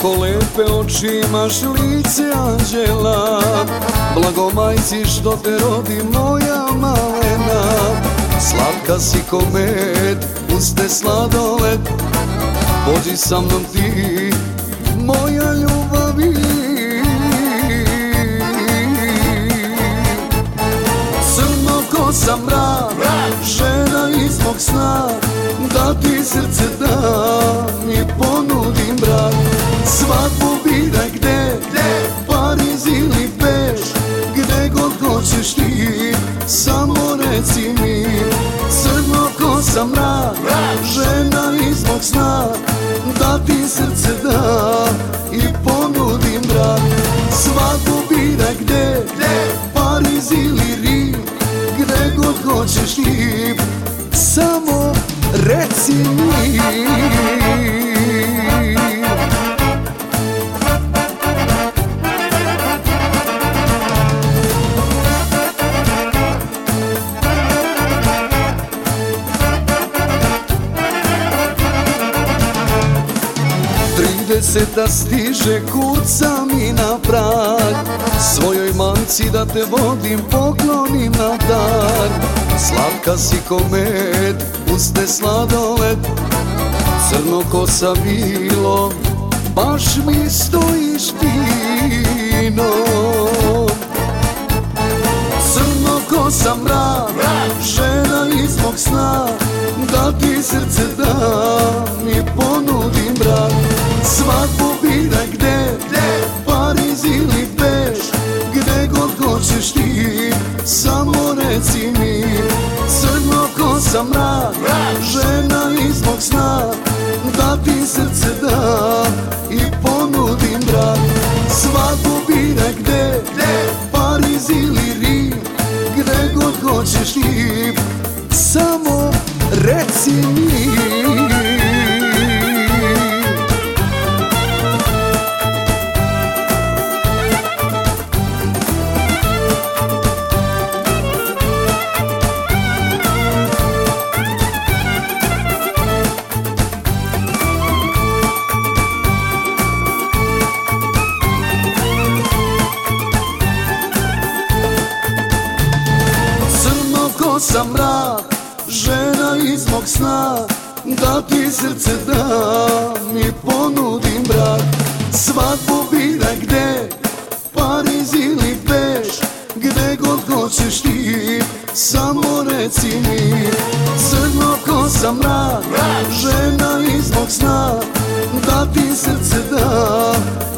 Tako lepe oči imaš, lice anđela, blago majci što te rodi moja malena. Slatka si ko med, uste sladoled, pođi sa mnom ti, moja ljubavi. Crno ko sam mrak, žena iz mog sna, da ti srce dam i ponudim brak. Svadbu bira gde, Pariz ili Beš, gde god hoćeš ti, samo reci mi. Crno ko sam mrak, žena iz mog sna, da ti srce dam i ponudim brak. Svadbu bira gde, Pariz ili Rim, gde god hoćeš ti, samo reci mi. 30 stiže, kuca mi na prag, svojoj mamci da te vodim, poklonim na dan. Slatka si ko med, uste sladoled, crno ko sa bilo, baš mi stojiš fino. Crno ko sam mrak, žena iz mog sna, da ti srce dam i ponudim brak. Svadbu bira gde, Pariz ili Beš, gde god hoćeš ti, samo reci mi. Crno ko sam mrak, žena iz mog sna, da ti srce dam i ponudim brak. Svadbu bira gde, Pariz ili Rim, gde god hoćeš ti, samo reci mi. Ko sam mrak, žena iz mog sna, da ti srce dam i ponudim brak. Svadbu bira gde, Pariz ili Beš, gde god hoćeš ti, samo reci mi. Crno ko sam mrak, žena iz mog sna, da ti srce dam